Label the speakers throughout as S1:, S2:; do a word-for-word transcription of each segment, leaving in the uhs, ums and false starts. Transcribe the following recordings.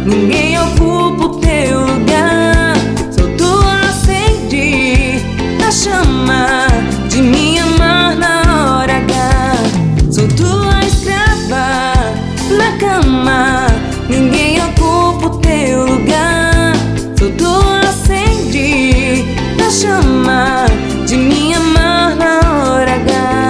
S1: ninguém ocupa o teu lugar. Sou tua, acende a chama de me amar na hora H. Sou tua escrava na cama, ninguém ocupa o teu lugar. Sou tua, acende a chama de me amar na hora H.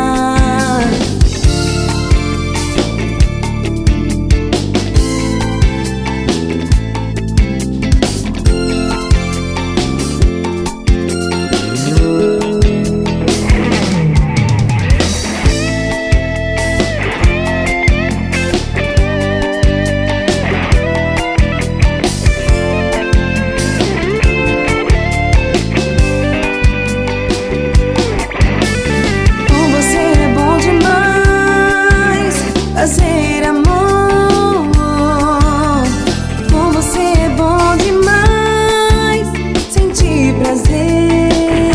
S1: Fazer amor com você é bom demais, sentir prazer.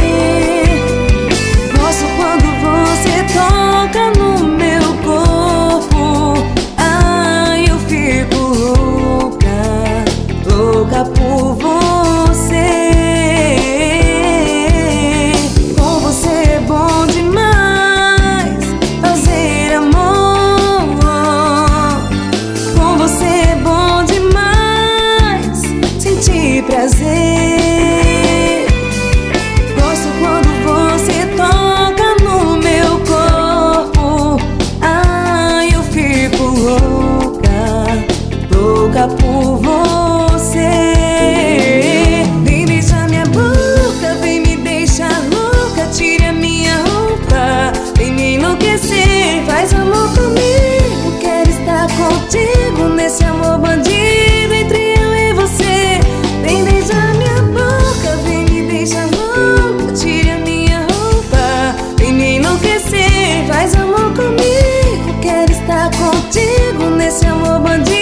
S1: Gosto quando você toca no meu corpo. Ai, eu fico louca, louca por você. Com você é bom demais fazer amor. Prazer. Gosto quando você toca no meu corpo. Ai, eu fico louca, louca por você. Vem beijar minha boca, vem me deixar louca, tire a minha roupa, vem me enlouquecer, faz amor comigo, quero estar contigo nesse amor bandido entre eu e você. Vem beijar minha boca, vem me deixar louca, tire a minha roupa, vem me enlouquecer, faz amor comigo, quero estar contigo nesse amor bandido.